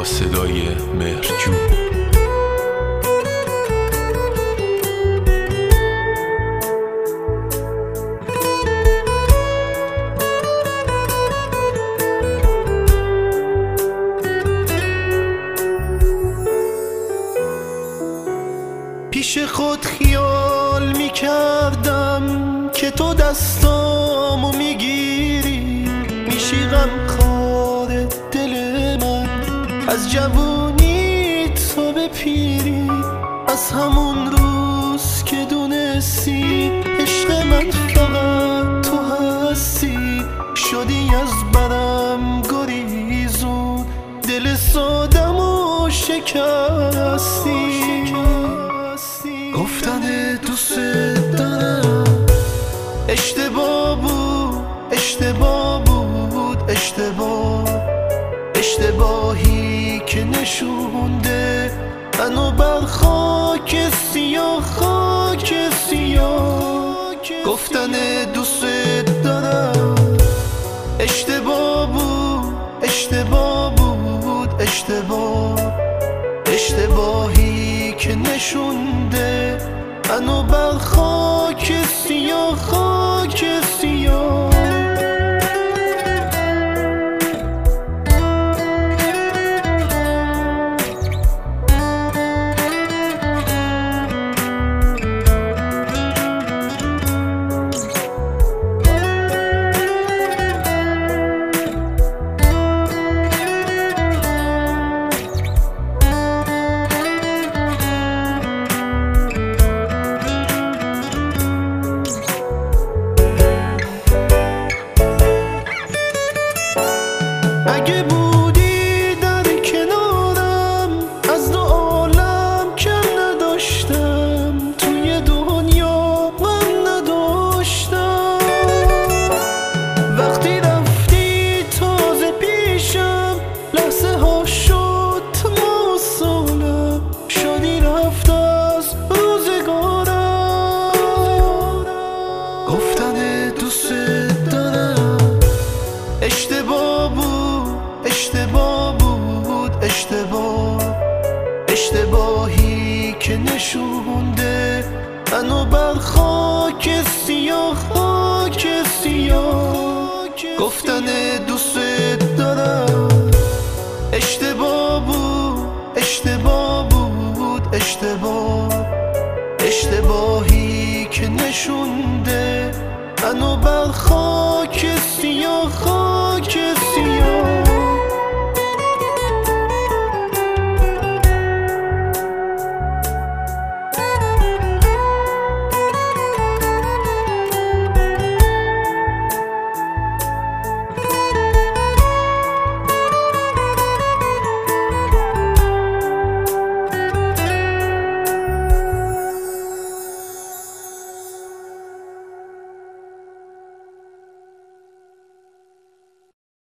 با صدای مهرجو. پیش خود خیال میکردم که تو دستامو میگیری، میشی غمخوار دل من از جوونی تو به پیری. از همون روز که دونستی عشق من فقط تو هستی، شدی از برم گریزون، دل سادمو شکستی. گفتن دوست دارم اشتباه بود، اشتباه بود، اشتباهی که نشونده منو بر خاک سیاه، خاک سیاه. گفتن دوست دارم اشتباه بود، اشتباه بود، اشتباهی که نشونده منو بر خاک سیاه، خاک سیاه. اگه بودی در کنارم از دو عالم کم نداشتم، توی دنیا من نداشتم. وقتی رفتی تازه پیشم لحظه ها شد موصولم، شدی رفت از روزگارم. گفتن دوست دارم اشتباه بود، اشتباه بود، اشتباهی که نشونده منو بر خاک سیاه، خاک سیاه. گفتن دوست دارم اشتباه بود، اشتباه بود، اشتباهی که نشونده منو بر خاک سیاه، خاک